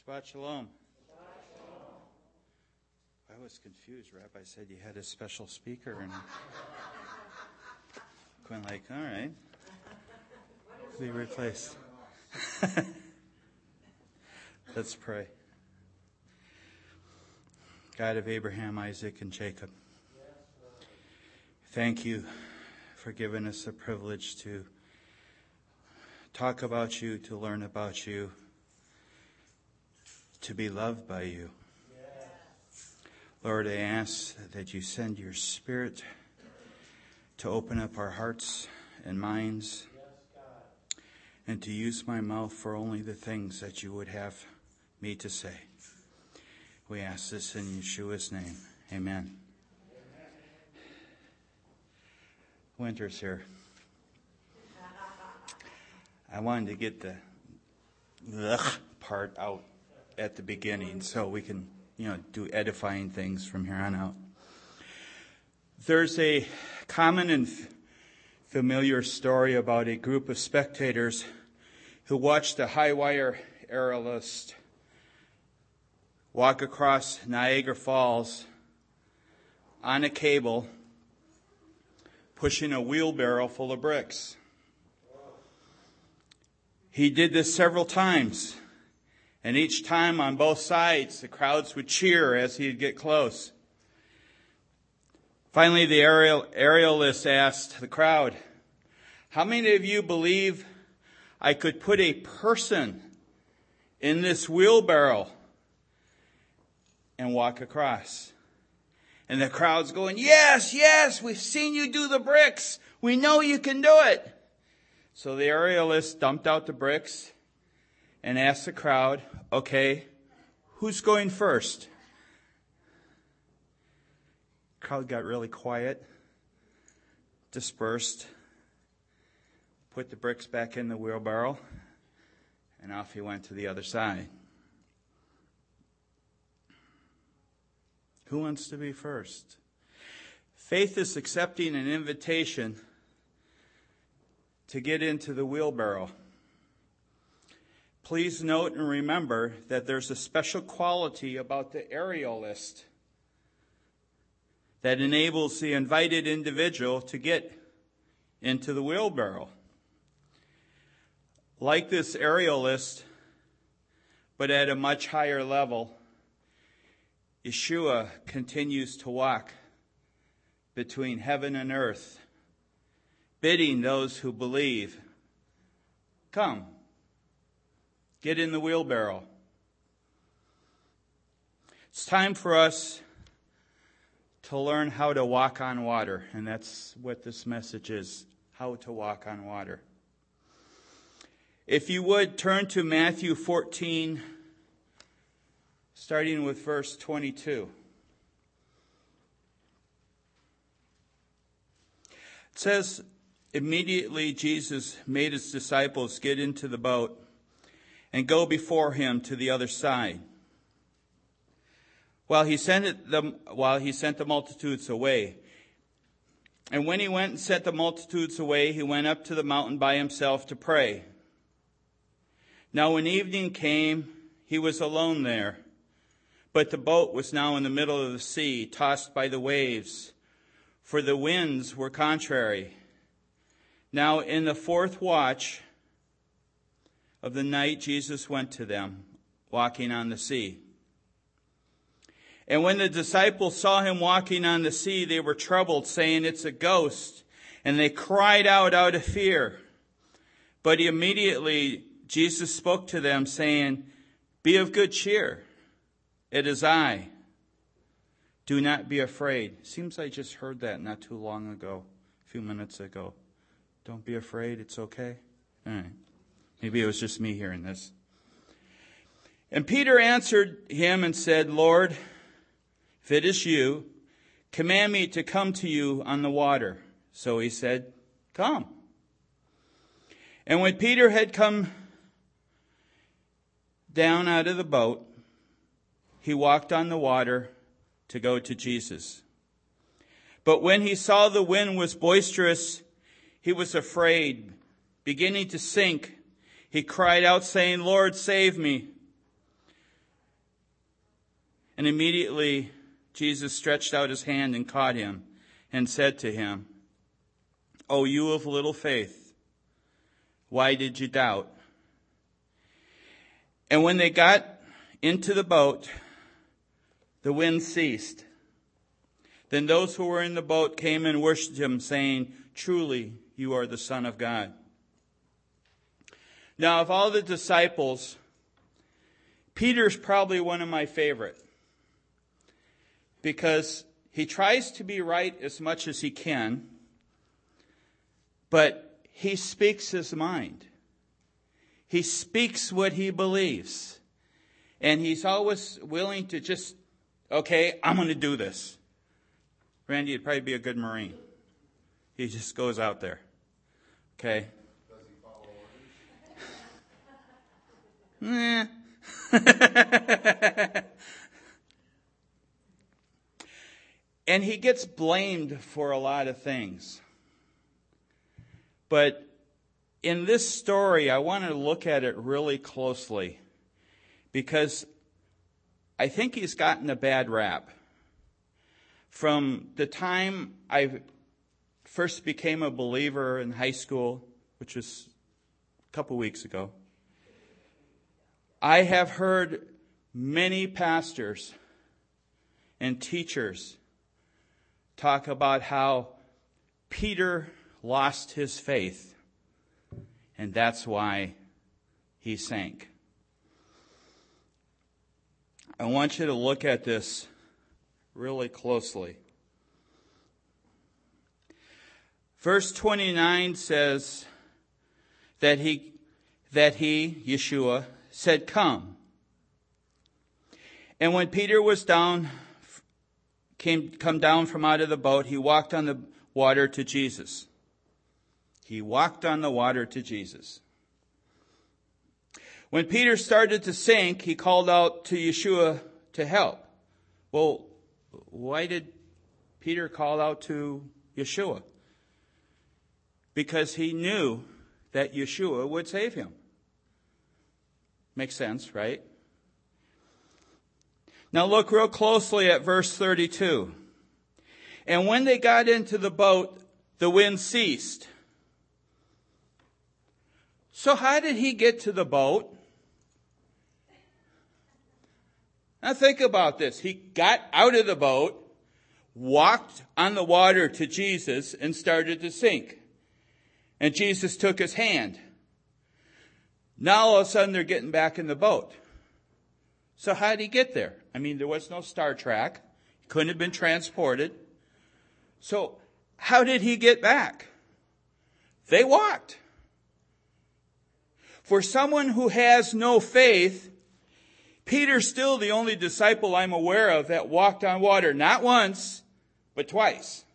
Shabbat Shalom. I was confused. Rabbi said you had a special speaker, and going like, all right, be replaced. Let's pray. God of Abraham, Isaac, and Jacob, thank you for giving us the privilege to talk about you, to learn about you, to be loved by you. Lord, I ask that you send your Spirit to open up our hearts and minds and to use my mouth for only the things that you would have me to say. We ask this in Yeshua's name. Amen. Winter's here. I wanted to get the part out at the beginning so we can, do edifying things from here on out. There's a common and familiar story about a group of spectators who watched a high-wire aerialist walk across Niagara Falls on a cable, pushing a wheelbarrow full of bricks. He did this several times, and each time on both sides, the crowds would cheer as he'd get close. Finally, the aerialist asked the crowd, "How many of you believe I could put a person in this wheelbarrow and walk across?" And the crowd's going, yes, we've seen you do the bricks. We know you can do it. So the aerialist dumped out the bricks and asked the crowd, "Okay, who's going first?" The crowd got really quiet, dispersed, put the bricks back in the wheelbarrow, and off he went to the other side. Who wants to be first? Faith is accepting an invitation to get into the wheelbarrow. Please note and remember that there's a special quality about the aerialist that enables the invited individual to get into the wheelbarrow. Like this aerialist, but at a much higher level, Yeshua continues to walk between heaven and earth, bidding those who believe, "Come, get in the wheelbarrow." It's time for us to learn how to walk on water, and that's what this message is, how to walk on water. If you would, turn to Matthew 14, starting with verse 22. It says, "Immediately Jesus made his disciples get into the boat and go before him to the other side, while he sent the multitudes away. And when he went and sent the multitudes away, he went up to the mountain by himself to pray. Now when evening came, he was alone there. But the boat was now in the middle of the sea, tossed by the waves, for the winds were contrary. Now in the fourth watch of the night, Jesus went to them, walking on the sea. And when the disciples saw him walking on the sea, they were troubled, saying, 'It's a ghost.' And they cried out of fear. But immediately Jesus spoke to them, saying, 'Be of good cheer. It is I. Do not be afraid.'" Seems I just heard that not too long ago, a few minutes ago. Don't be afraid, it's okay. All right. Maybe it was just me hearing this. And Peter answered him and said, "Lord, if it is you, command me to come to you on the water." So he said, "Come." And when Peter had come down out of the boat, he walked on the water to go to Jesus. But when he saw the wind was boisterous, he was afraid. Beginning to sink, he cried out, saying, "Lord, save me." And immediately Jesus stretched out his hand and caught him and said to him, "O you of little faith, why did you doubt?" And when they got into the boat, the wind ceased. Then those who were in the boat came and worshipped him, saying, "Truly, you are the Son of God." Now, of all the disciples, Peter's probably one of my favorite, because he tries to be right as much as he can, but he speaks his mind. He speaks what he believes. And he's always willing to just, okay, I'm going to do this. Randy, you'd probably be a good Marine. He just goes out there. Okay? Does he follow orders? And he gets blamed for a lot of things. But in this story, I want to look at it really closely, because I think he's gotten a bad rap. From the time I first became a believer in high school, which was a couple weeks ago, I have heard many pastors and teachers talk about how Peter lost his faith, and that's why he sank. I want you to look at this really closely. Verse 29 says that he, Yeshua, said, "Come." And when Peter was come down from out of the boat, he walked on the water to Jesus. He walked on the water to Jesus. When Peter started to sink, he called out to Yeshua to help. Well, why did Peter call out to Yeshua? Because he knew that Yeshua would save him. Makes sense, right? Now look real closely at verse 32. And when they got into the boat, the wind ceased. So how did he get to the boat? Now think about this. He got out of the boat, walked on the water to Jesus, and started to sink. And Jesus took his hand. Now all of a sudden they're getting back in the boat. So how did he get there? I mean, there was no Star Trek. He couldn't have been transported. So how did he get back? They walked. For someone who has no faith, Peter's still the only disciple I'm aware of that walked on water. Not once, but twice.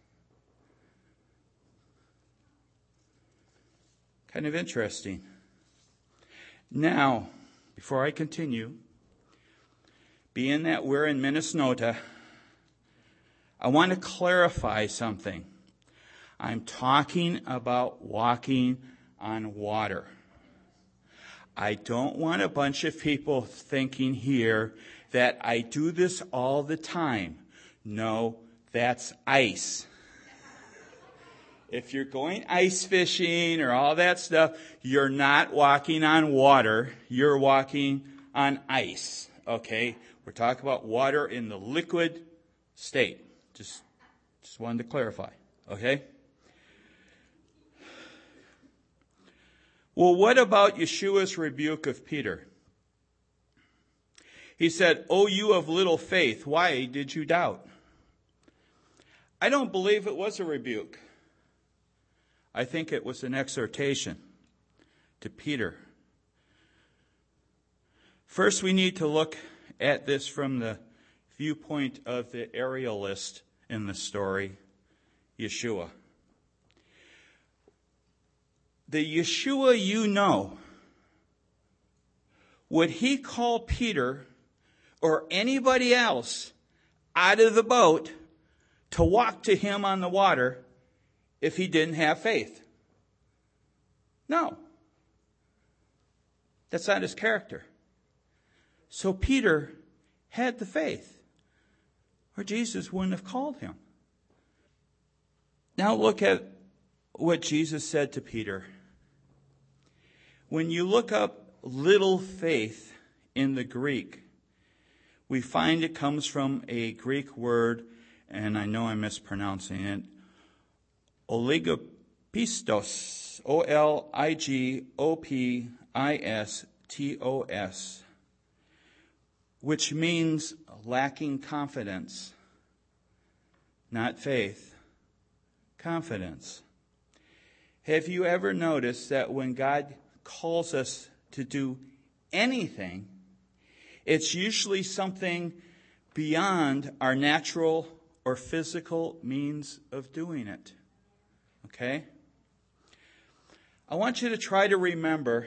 Kind of interesting. Now, before I continue, being that we're in Minnesota, I want to clarify something. I'm talking about walking on water. I don't want a bunch of people thinking here that I do this all the time. No, that's ice. If you're going ice fishing or all that stuff, you're not walking on water. You're walking on ice. Okay? We're talking about water in the liquid state. Just wanted to clarify. Okay? Well, what about Yeshua's rebuke of Peter? He said, "O you of little faith, why did you doubt?" I don't believe it was a rebuke. I think it was an exhortation to Peter. First, we need to look at this from the viewpoint of the aerialist in the story, Yeshua. The Yeshua you know, would he call Peter or anybody else out of the boat to walk to him on the water if he didn't have faith? No. That's not his character. So Peter had the faith. or Jesus wouldn't have called him. Now look at what Jesus said to Peter. When you look up little faith in the Greek, we find it comes from a Greek word, and I know I'm mispronouncing it, oligopistos, O-L-I-G-O-P-I-S-T-O-S, which means lacking confidence, not faith, confidence. Have you ever noticed that when God calls us to do anything, it's usually something beyond our natural or physical means of doing it? Okay? I want you to try to remember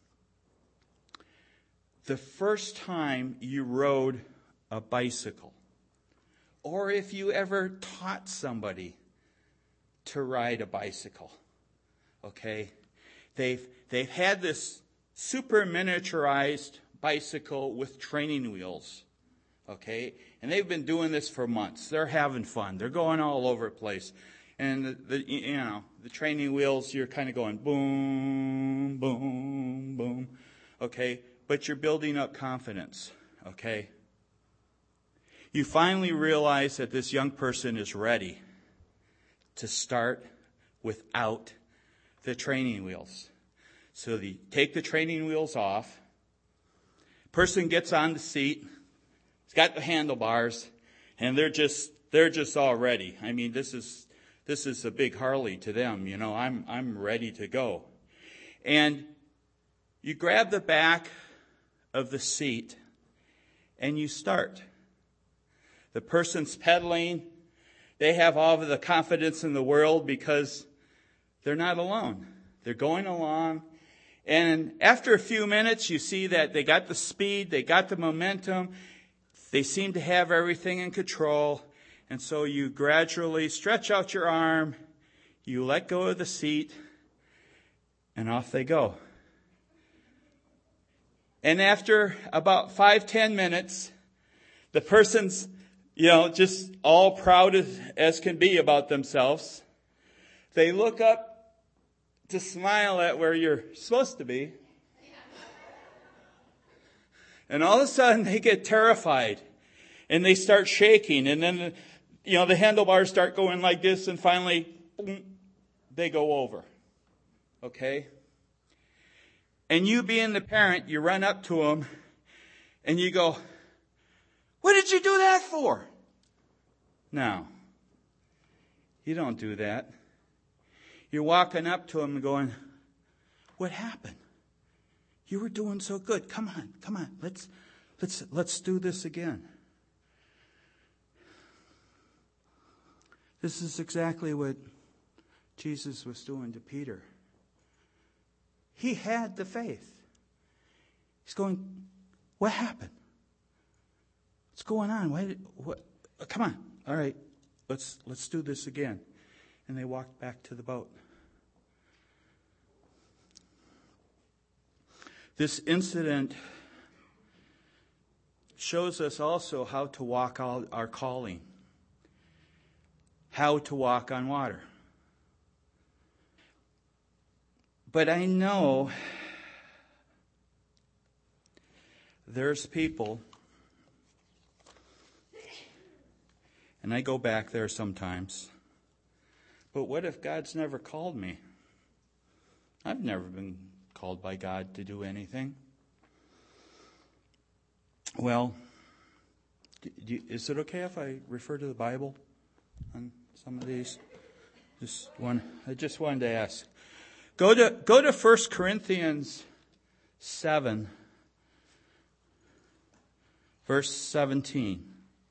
the first time you rode a bicycle, or if you ever taught somebody to ride a bicycle. Okay? They've had this super miniaturized bicycle with training wheels. Okay? And they've been doing this for months. They're having fun. They're going all over the place. And the training wheels, you're kind of going boom, boom, boom. Okay? But you're building up confidence. Okay? You finally realize that this young person is ready to start without the training wheels. So they take the training wheels off. Person gets on the seat. It's got the handlebars, and they're just all ready. I mean, this is a big Harley to them. You know, I'm ready to go. And you grab the back of the seat, and you start. The person's pedaling. They have all of the confidence in the world because they're not alone. They're going along. And after a few minutes, you see that they got the speed, they got the momentum. They seem to have everything in control. And so you gradually stretch out your arm, you let go of the seat, and off they go. And after about 5-10 minutes, the person's, just all proud as can be about themselves. They look up to smile at where you're supposed to be. And all of a sudden they get terrified and they start shaking. And then, the handlebars start going like this, and finally, boom, they go over. Okay? And you being the parent, you run up to them and you go, "What did you do that for?" No, you don't do that. You're walking up to them and going, "What happened? You were doing so good. Come on. Let's do this again." This is exactly what Jesus was doing to Peter. He had the faith. He's going, "What happened? What's going on? What? Come on. All right. Let's do this again." And they walked back to the boat. This incident shows us also how to walk out our calling, how to walk on water. But I know there's people, and I go back there sometimes, but what if God's never called me? I've never been called by God to do anything. Well, is it okay if I refer to the Bible on some of these? I just wanted to ask. Go to 1 Corinthians 7, verse 17.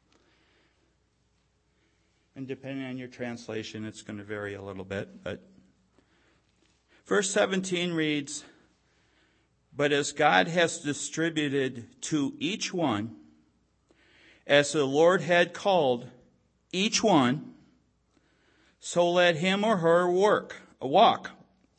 And depending on your translation, it's going to vary a little bit. But verse 17 reads, "But as God has distributed to each one, as the Lord had called each one, so let him or her walk.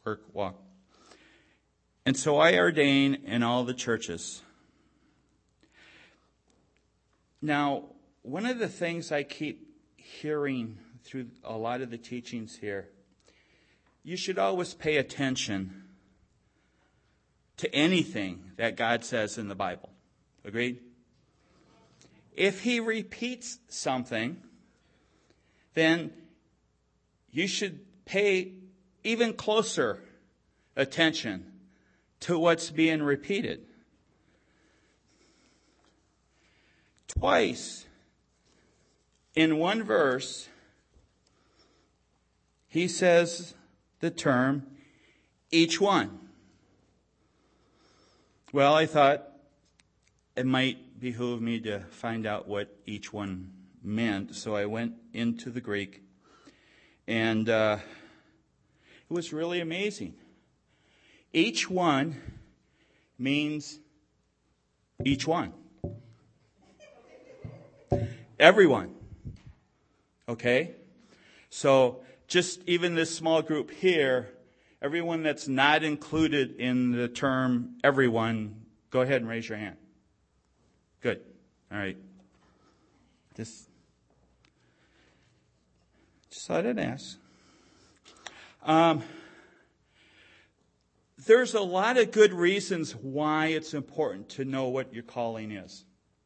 And so I ordain in all the churches." Now, one of the things I keep hearing through a lot of the teachings here, you should always pay attention to anything that God says in the Bible. Agreed? If he repeats something, then you should pay even closer attention to what's being repeated. Twice in one verse, he says the term, each one. Well, I thought it might behoove me to find out what each one meant, so I went into the Greek, and it was really amazing. Each one means each one. Everyone. Okay? So just even this small group here, everyone that's not included in the term everyone, go ahead and raise your hand. Good. All right. Just thought I'd ask. There's a lot of good reasons why it's important to know what your calling is.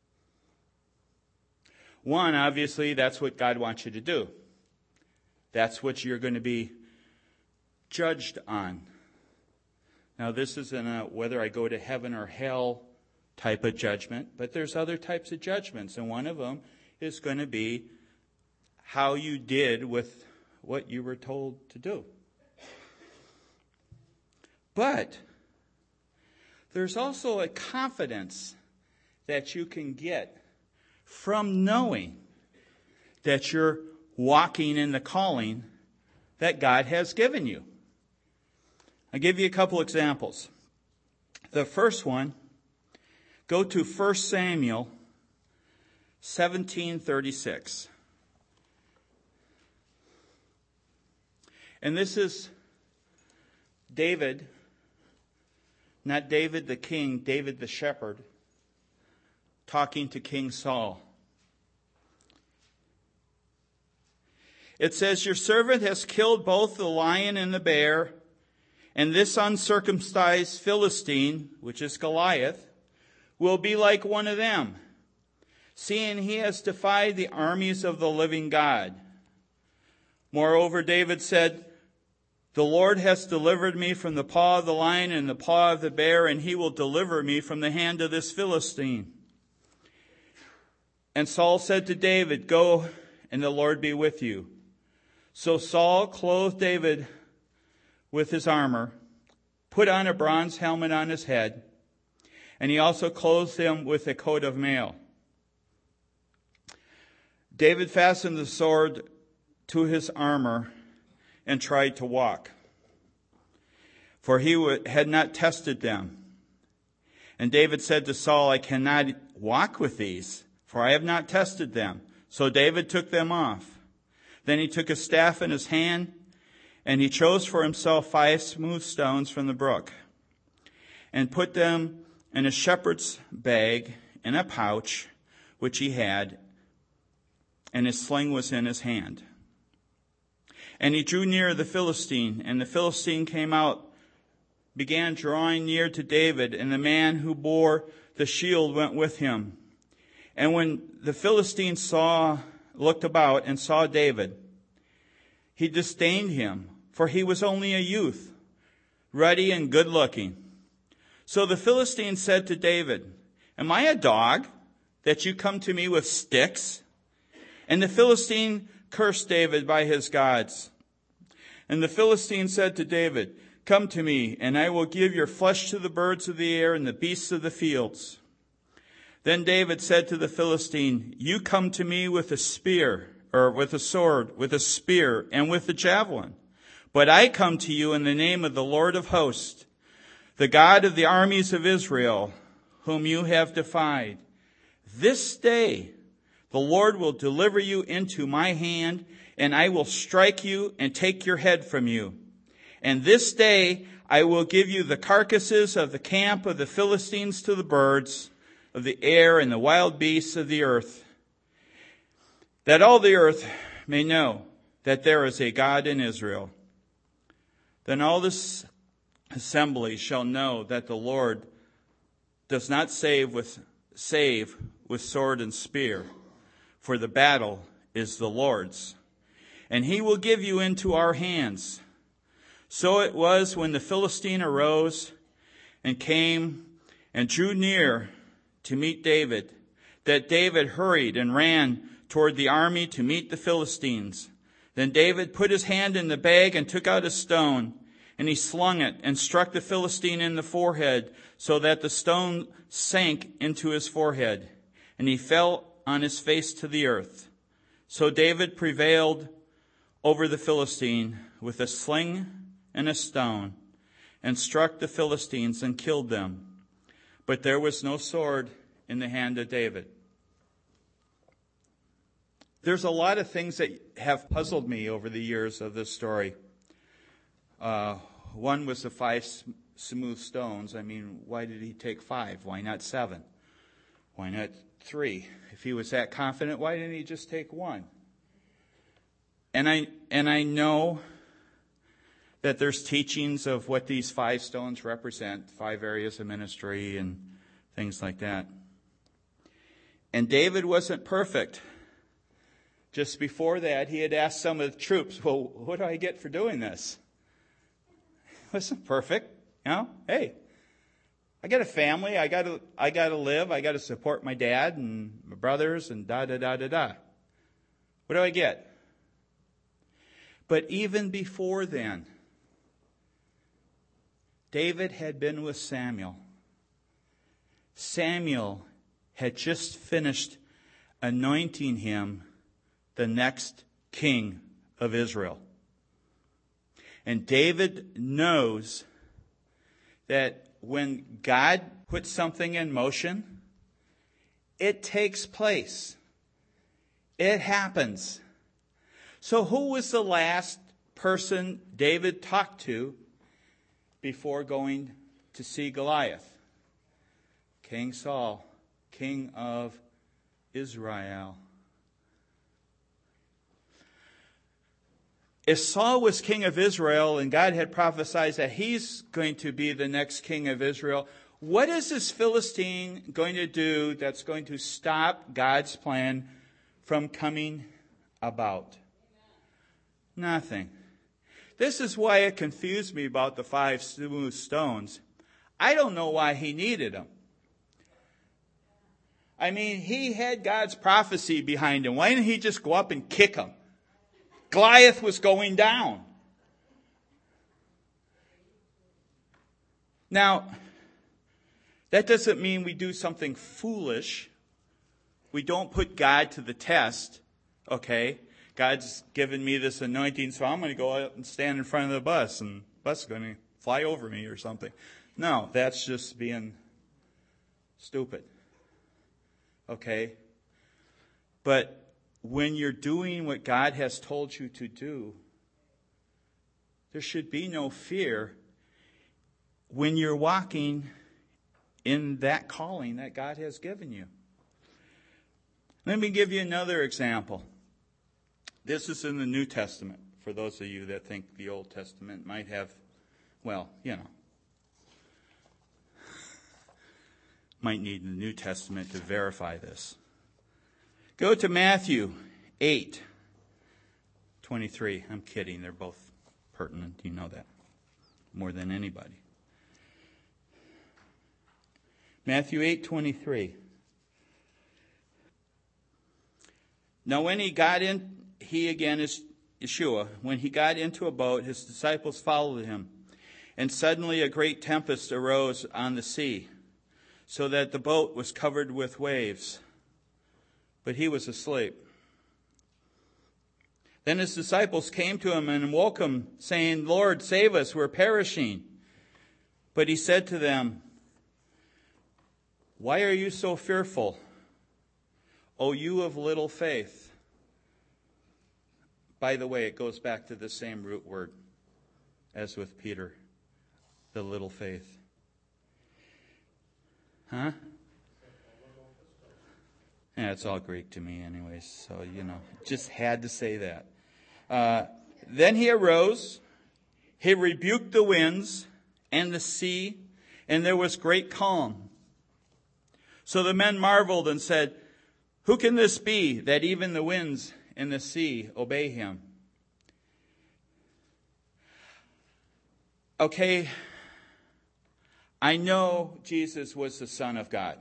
One, obviously, that's what God wants you to do. That's what you're going to be judged on. Now, this isn't a whether I go to heaven or hell type of judgment, but there's other types of judgments, and one of them is going to be how you did with what you were told to do. But there's also a confidence that you can get from knowing that you're walking in the calling that God has given you. I'll give you a couple examples. The first one, go to 1 Samuel 17:36. And this is David, not David the king, David the shepherd, talking to King Saul. It says, "Your servant has killed both the lion and the bear, and this uncircumcised Philistine, which is Goliath, will be like one of them, seeing he has defied the armies of the living God." Moreover, David said, "The Lord has delivered me from the paw of the lion and the paw of the bear, and he will deliver me from the hand of this Philistine." And Saul said to David, "Go, and the Lord be with you." So Saul clothed David with his armor, put on a bronze helmet on his head, and he also clothed him with a coat of mail. David fastened the sword to his armor and tried to walk, for he had not tested them. And David said to Saul, "I cannot walk with these, for I have not tested them." So David took them off. Then he took a staff in his hand, and he chose for himself 5 smooth stones from the brook, and put them in a shepherd's bag in a pouch which he had, and his sling was in his hand. And he drew near the Philistine, and the Philistine came out, began drawing near to David, and the man who bore the shield went with him. And when the Philistine looked about and saw David, he disdained him, for he was only a youth, ruddy and good-looking. So the Philistine said to David, "Am I a dog that you come to me with sticks?" And the Philistine cursed David by his gods. And the Philistine said to David, "Come to me, and I will give your flesh to the birds of the air and the beasts of the fields." Then David said to the Philistine, "You come to me with a spear, or with a sword, with a spear, and with a javelin. But I come to you in the name of the Lord of hosts, the God of the armies of Israel, whom you have defied. This day the Lord will deliver you into my hand, and I will strike you and take your head from you. And this day I will give you the carcasses of the camp of the Philistines to the birds of the air and the wild beasts of the earth. that all the earth may know that there is a God in Israel. Then all this assembly shall know that the Lord does not save with sword and spear, for the battle is the Lord's, and he will give you into our hands. So it was when the Philistine arose and came and drew near to meet David, that David hurried and ran toward the army to meet the Philistines. Then David put his hand in the bag and took out a stone, and he slung it and struck the Philistine in the forehead, so that the stone sank into his forehead, and he fell on his face to the earth. So David prevailed over the Philistine with a sling and a stone, and struck the Philistines and killed them. But there was no sword in the hand of David. There's a lot of things that have puzzled me over the years of this story. One was the 5 smooth stones. I mean, why did he take 5? Why not 7? Why not 3? If he was that confident, why didn't he just take 1? And I know that there's teachings of what these 5 stones represent, 5 areas of ministry and things like that. And David wasn't perfect. Just before that, he had asked some of the troops, well, what do I get for doing this? It wasn't perfect. Hey, I got a family. I got to live. I got to support my dad and my brothers and da-da-da-da-da. What do I get? But even before then, David had been with Samuel. Samuel had just finished anointing him the next king of Israel. And David knows that when God puts something in motion, it takes place. It happens. So who was the last person David talked to before going to see Goliath? King Saul, king of Israel. If Saul was king of Israel and God had prophesied that he's going to be the next king of Israel, what is this Philistine going to do that's going to stop God's plan from coming about? Nothing. This is why it confused me about the 5 smooth stones. I don't know why he needed them. I mean, he had God's prophecy behind him. Why didn't he just go up and kick him? Goliath was going down. Now, that doesn't mean we do something foolish. We don't put God to the test, okay? God's given me this anointing, so I'm going to go out and stand in front of the bus, and the bus is going to fly over me or something. No, that's just being stupid, okay? But when you're doing what God has told you to do, there should be no fear when you're walking in that calling that God has given you. Let me give you another example. This is in the New Testament, for those of you that think the Old Testament might have, might need the New Testament to verify this. Go to Matthew 8:23. I'm kidding. They're both pertinent. You know that more than anybody. Matthew 8:23. Now when he again is Yeshua, when he got into a boat, his disciples followed him. And suddenly a great tempest arose on the sea, so that the boat was covered with waves. But he was asleep. Then his disciples came to him and woke him, saying, Lord, save us, we're perishing. But he said to them, why are you so fearful, O you of little faith? By the way, it goes back to the same root word as with Peter, the little faith. Huh? Yeah, it's all Greek to me anyways, so, just had to say that. Then he arose, he rebuked the winds and the sea, and there was great calm. So the men marveled and said, "Who can this be, that even the winds and the sea obey him?" Okay, I know Jesus was the Son of God.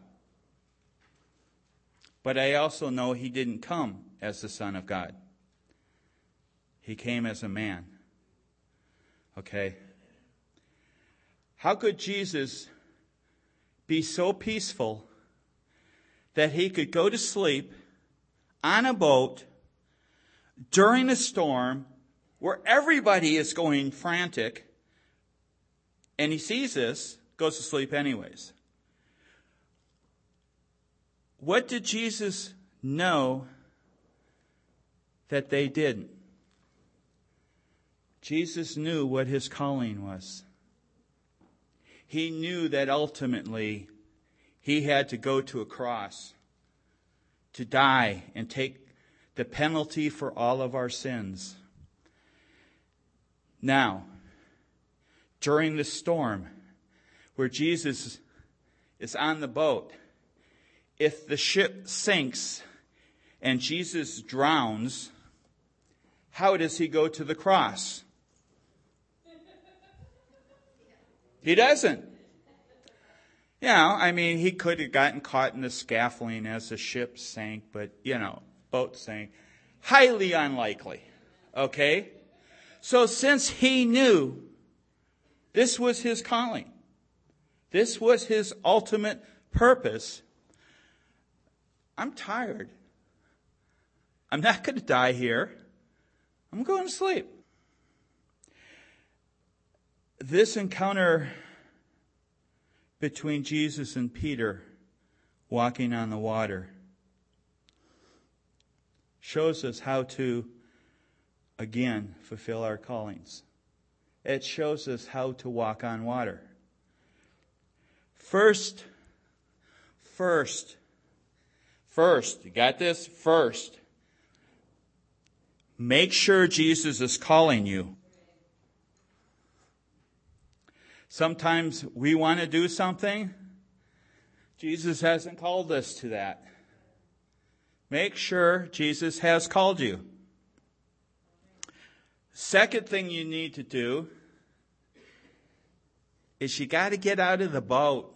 But I also know he didn't come as the Son of God. He came as a man. Okay? How could Jesus be so peaceful that he could go to sleep on a boat during a storm where everybody is going frantic, and he sees this, goes to sleep anyways? What did Jesus know that they didn't? Jesus knew what his calling was. He knew that ultimately he had to go to a cross to die and take the penalty for all of our sins. Now, during the storm where Jesus is on the boat, if the ship sinks and Jesus drowns, how does he go to the cross? He doesn't. He could have gotten caught in the scaffolding as the ship sank, but, boat sank. Highly unlikely. Okay? So since he knew this was his calling, this was his ultimate purpose, I'm tired. I'm not going to die here. I'm going to sleep. This encounter between Jesus and Peter walking on the water shows us how to, again, fulfill our callings. It shows us how to walk on water. First, you got this? First, make sure Jesus is calling you. Sometimes we want to do something. Jesus hasn't called us to that. Make sure Jesus has called you. Second thing you need to do is you got to get out of the boat.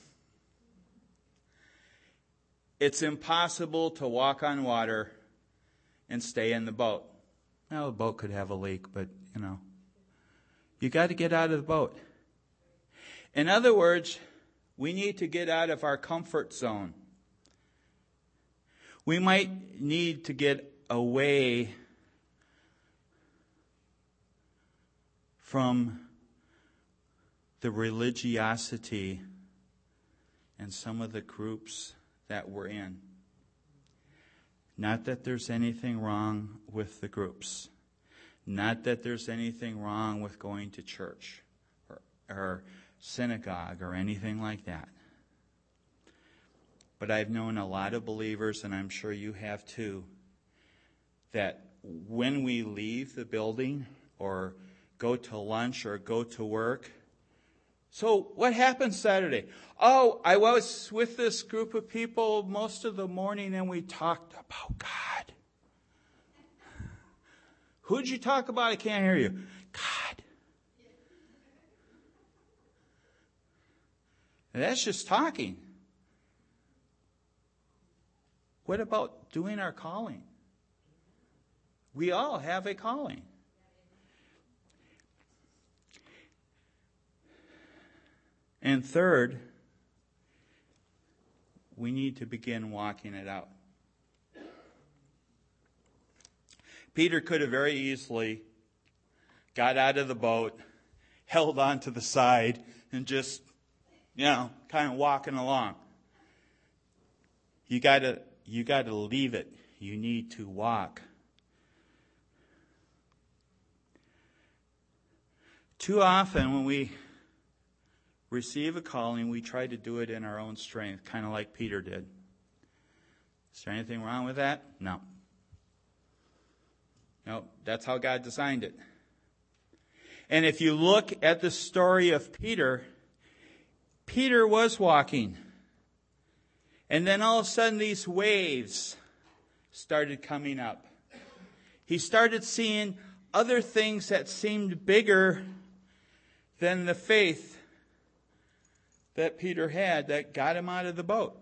It's impossible to walk on water and stay in the boat. Now, the boat could have a leak, but, you got to get out of the boat. In other words, we need to get out of our comfort zone. We might need to get away from the religiosity and some of the groups that we're in. Not that there's anything wrong with the groups. Not that there's anything wrong with going to church or synagogue or anything like that. But I've known a lot of believers, and I'm sure you have too, that when we leave the building or go to lunch or go to work, so what happened Saturday? Oh, I was with this group of people most of the morning and we talked about God. Who'd you talk about? I can't hear you. God. And that's just talking. What about doing our calling? We all have a calling. And third, we need to begin walking it out. Peter could have very easily got out of the boat, held on to the side, and just, kind of walking along. You got to leave it. You need to walk. Too often when we receive a calling, we try to do it in our own strength, kind of like Peter did. Is there anything wrong with that? No. No, that's how God designed it. And if you look at the story of Peter, Peter was walking. And then all of a sudden these waves started coming up. He started seeing other things that seemed bigger than the faith that Peter had that got him out of the boat.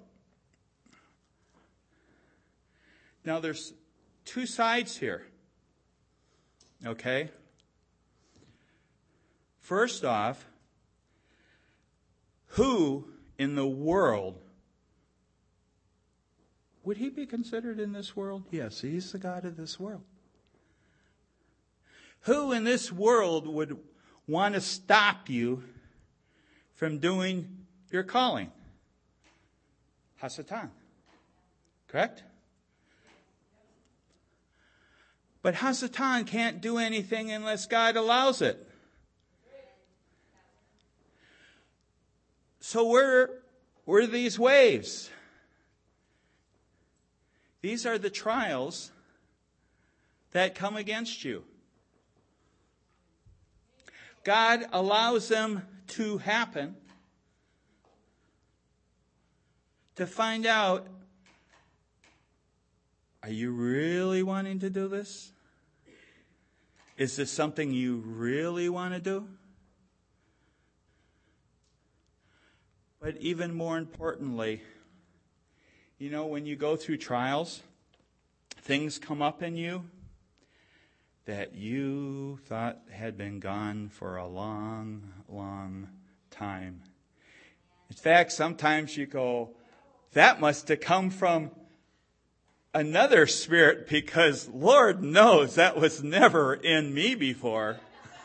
Now there's two sides here. Okay? First off, who in the world would he be considered in this world? Yes, he's the God of this world. Who in this world would want to stop you from doing your calling? Hasatan. Correct? But Hasatan can't do anything unless God allows it. So where were these waves? These are the trials that come against you. God allows them to happen to find out, are you really wanting to do this? Is this something you really want to do? But even more importantly, you know, when you go through trials, things come up in you that you thought had been gone for a long, long time. In fact, sometimes you go, that must have come from another spirit, because Lord knows that was never in me before.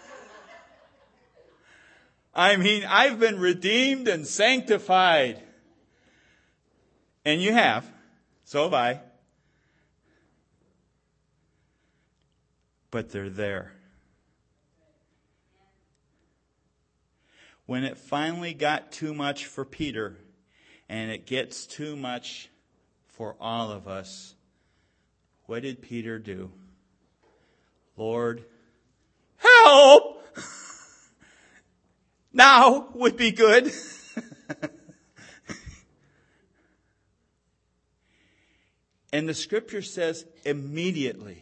I mean, I've been redeemed and sanctified. And you have. So have I. But they're there. When it finally got too much for Peter, and it gets too much for all of us, what did Peter do? Lord, help! Now would be good. And the scripture says immediately,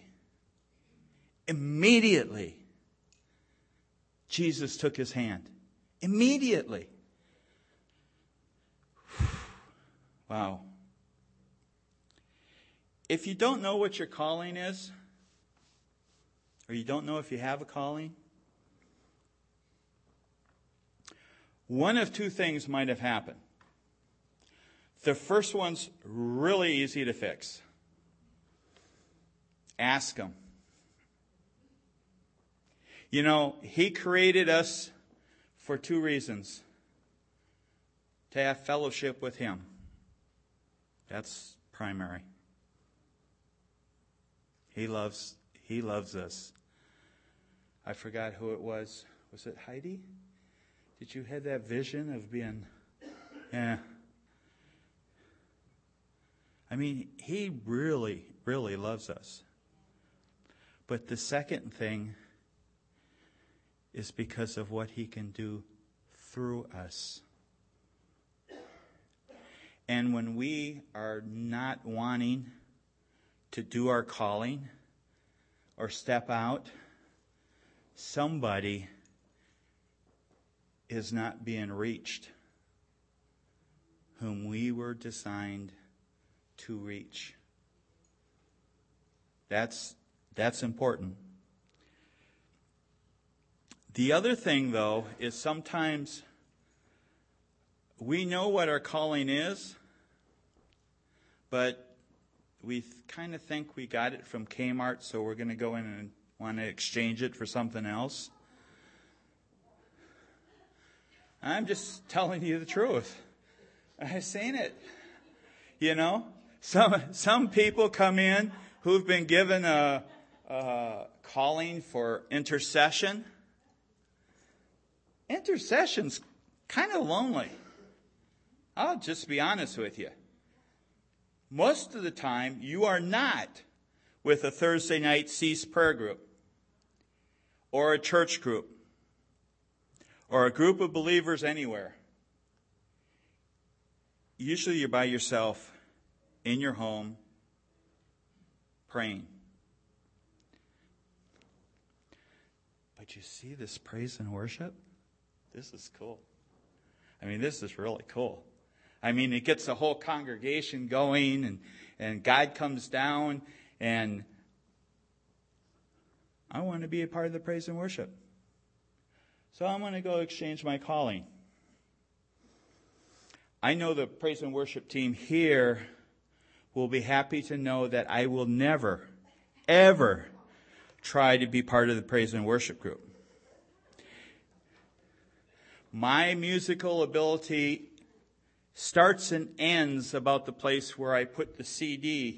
Jesus took his hand. Immediately. Wow. If you don't know what your calling is, or you don't know if you have a calling, one of two things might have happened. The first one's really easy to fix. Ask him. You know, he created us for two reasons. To have fellowship with him. That's primary. He loves us. I forgot who it was. Was it Heidi? Did you have that vision of being... Yeah. I mean, he really, really loves us. But the second thing is because of what he can do through us. And when we are not wanting to do our calling or step out, somebody is not being reached whom we were designed to reach. That's important. The other thing, though, is sometimes we know what our calling is, but we kind of think we got it from Kmart, so we're going to go in and want to exchange it for something else. I'm just telling you the truth. I've seen it. You know, some people come in who've been given a calling for intercession. Intercession's kind of lonely. I'll just be honest with you. most of the time you are not with a Thursday night cease prayer group or a church group or a group of believers anywhere. Usually you're by yourself in your home praying. But you see this praise and worship? This is cool. I mean, this is really cool. I mean, it gets the whole congregation going, and God comes down, and I want to be a part of the praise and worship. So I'm going to go exchange my calling. I know the praise and worship team here will be happy to know that I will never, ever try to be part of the praise and worship group. My musical ability starts and ends about the place where I put the CD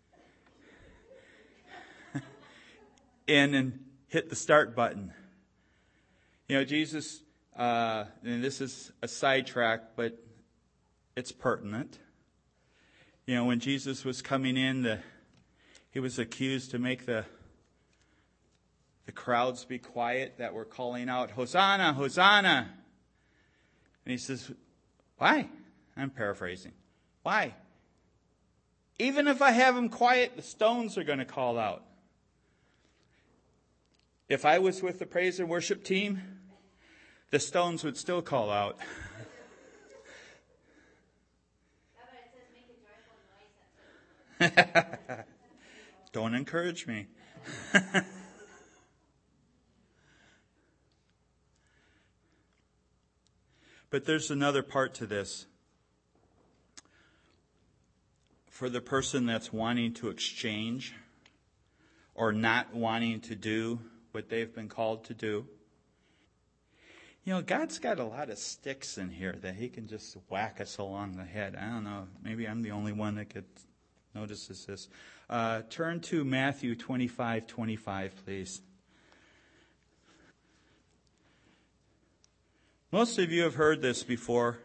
in and hit the start button. You know, Jesus, and this is a sidetrack, but it's pertinent. You know, when Jesus was coming in, he was accused to make the crowds be quiet that were calling out, "Hosanna, Hosanna." And he says, why? I'm paraphrasing. Why? Even if I have them quiet, the stones are going to call out. If I was with the praise and worship team, the stones would still call out. Don't encourage me. But there's another part to this. For the person that's wanting to exchange or not wanting to do what they've been called to do. You know, God's got a lot of sticks in here that he can just whack us along the head. I don't know. Maybe I'm the only one that notices this. Turn to Matthew 25:25, please. Most of you have heard this before,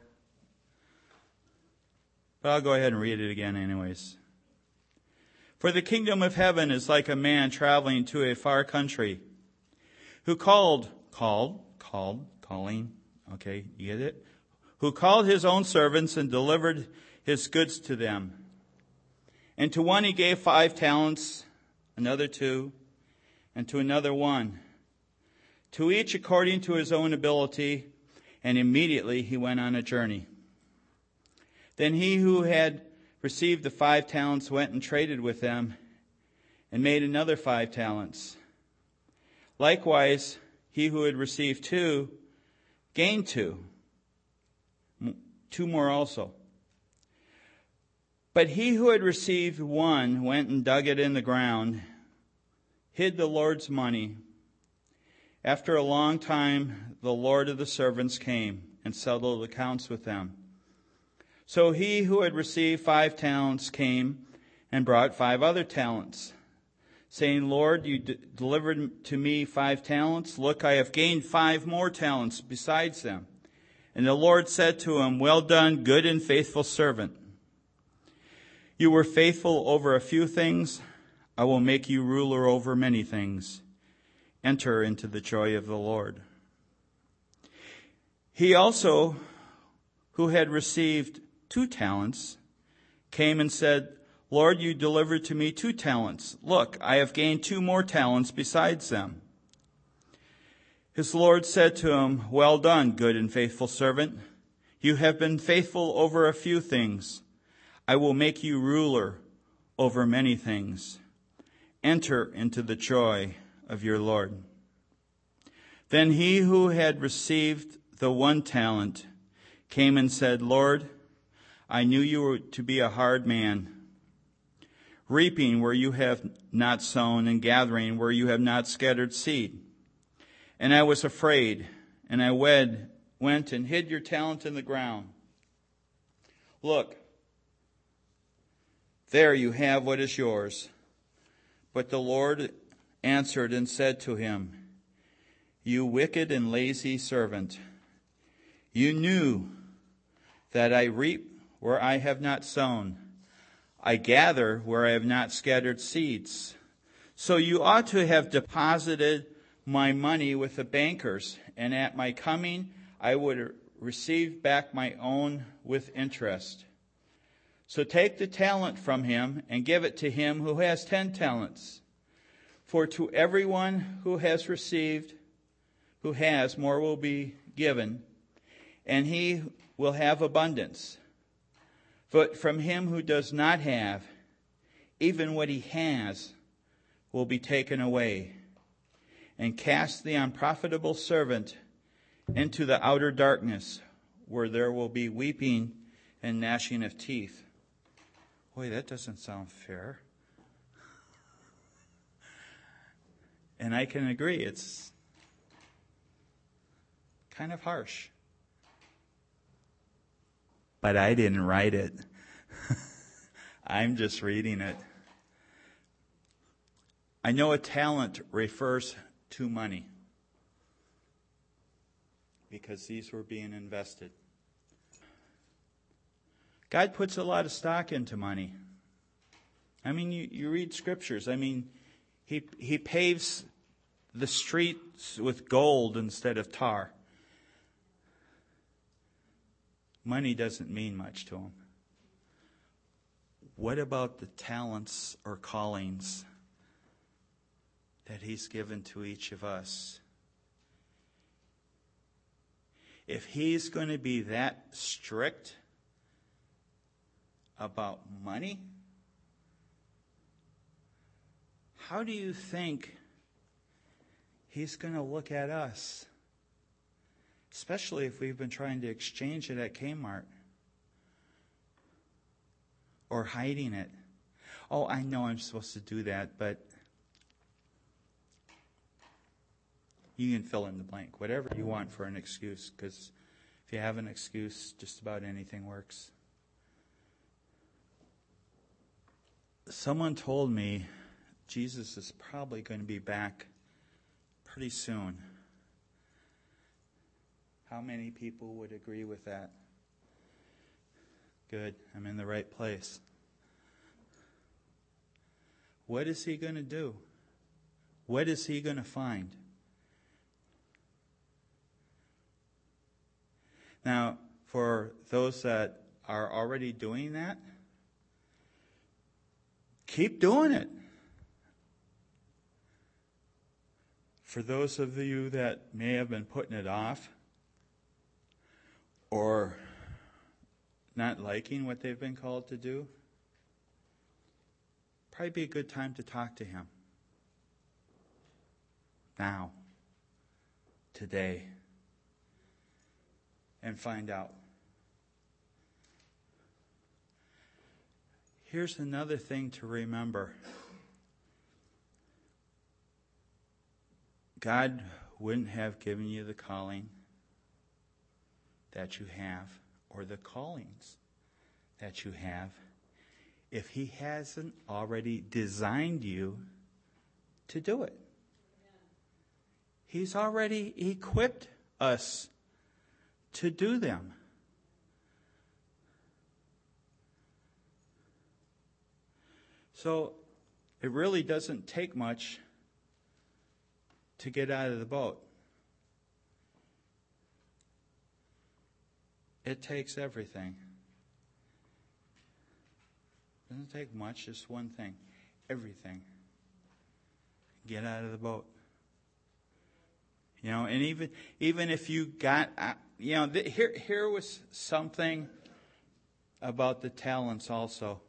but I'll go ahead and read it again anyways. For the kingdom of heaven is like a man traveling to a far country, who calling, okay, you get it? Who called his own servants and delivered his goods to them. And to one he gave 5 talents, another 2, and to another 1. To each according to his own ability, and immediately he went on a journey. Then he who had received the 5 talents went and traded with them and made another 5 talents. Likewise, he who had received 2 gained 2 more also. But he who had received 1 went and dug it in the ground, hid the Lord's money. After a long time, the Lord of the servants came and settled accounts with them. So he who had received 5 talents came and brought 5 other talents, saying, Lord, you delivered to me 5 talents. Look, I have gained 5 more talents besides them. And the Lord said to him, well done, good and faithful servant. You were faithful over a few things. I will make you ruler over many things. Enter into the joy of the Lord. He also, who had received 2 talents, came and said, Lord, you delivered to me 2 talents. Look, I have gained 2 more talents besides them. His Lord said to him, well done, good and faithful servant. You have been faithful over a few things. I will make you ruler over many things. Enter into the joy of your Lord. Then he who had received the 1 talent came and said, Lord, I knew you were to be a hard man, reaping where you have not sown and gathering where you have not scattered seed. And I was afraid, and I went and hid your talent in the ground. Look, there you have what is yours. But the Lord answered and said to him, you wicked and lazy servant, you knew that I reap where I have not sown. I gather where I have not scattered seeds. So you ought to have deposited my money with the bankers, and at my coming I would receive back my own with interest. So take the talent from him and give it to him who has 10 talents. For to everyone who has received, who has, more will be given, and he will have abundance. But from him who does not have, even what he has will be taken away. And cast the unprofitable servant into the outer darkness, where there will be weeping and gnashing of teeth. Boy, that doesn't sound fair. And I can agree, it's kind of harsh. But I didn't write it. I'm just reading it. I know a talent refers to money, because these were being invested. God puts a lot of stock into money. I mean, you read scriptures. I mean, he paves the streets with gold instead of tar. Money doesn't mean much to him. What about the talents or callings that he's given to each of us? If he's going to be that strict about money, how do you think he's going to look at us? Especially if we've been trying to exchange it at Kmart. Or hiding it. Oh, I know I'm supposed to do that, but you can fill in the blank. Whatever you want for an excuse, because if you have an excuse, just about anything works. Someone told me Jesus is probably going to be back pretty soon. How many people would agree with that? Good, I'm in the right place. What is he going to do? What is he going to find? Now, for those that are already doing that, keep doing it. For those of you that may have been putting it off, or not liking what they've been called to do, probably be a good time to talk to him. Now, today, and find out. Here's another thing to remember. God wouldn't have given you the calling that you have, or the callings that you have, if he hasn't already designed you to do it. He's already equipped us to do them. So it really doesn't take much to get out of the boat. It takes everything. It doesn't take much, just one thing. Everything. Get out of the boat. You know, and even if you got, here was something about the talents also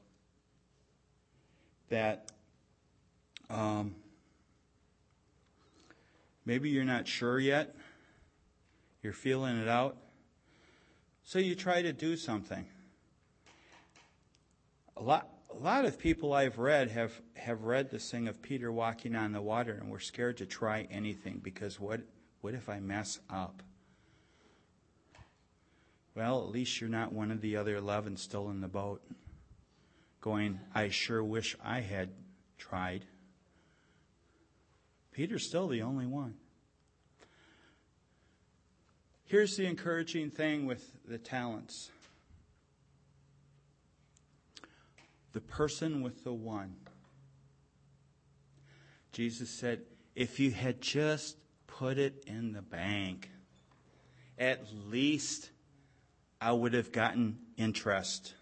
that maybe you're not sure yet. You're feeling it out. So you try to do something. A lot of people I've read have read this thing of Peter walking on the water, and were scared to try anything because what if I mess up? Well, at least you're not one of the other 11 still in the boat going, I sure wish I had tried. Peter's still the only one. Here's the encouraging thing with the talents. the person with the one. Jesus said, if you had just put it in the bank, at least I would have gotten interest.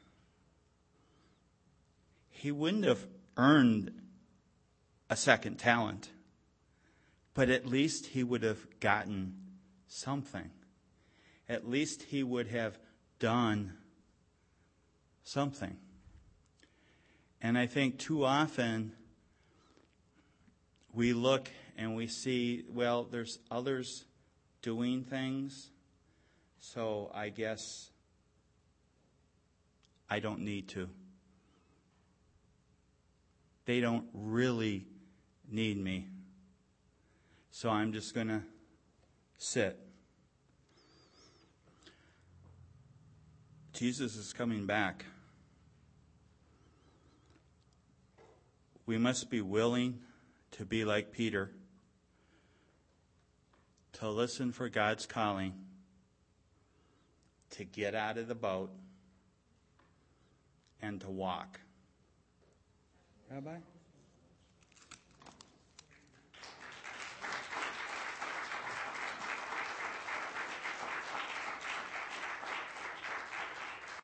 He wouldn't have earned a second talent, but at least he would have gotten something. At least he would have done something. And I think too often we look and we see, well, there's others doing things, so I guess I don't need to. They don't really need me. So I'm just going to sit. Jesus is coming back. We must be willing to be like Peter, to listen for God's calling, to get out of the boat, and to walk. Rabbi?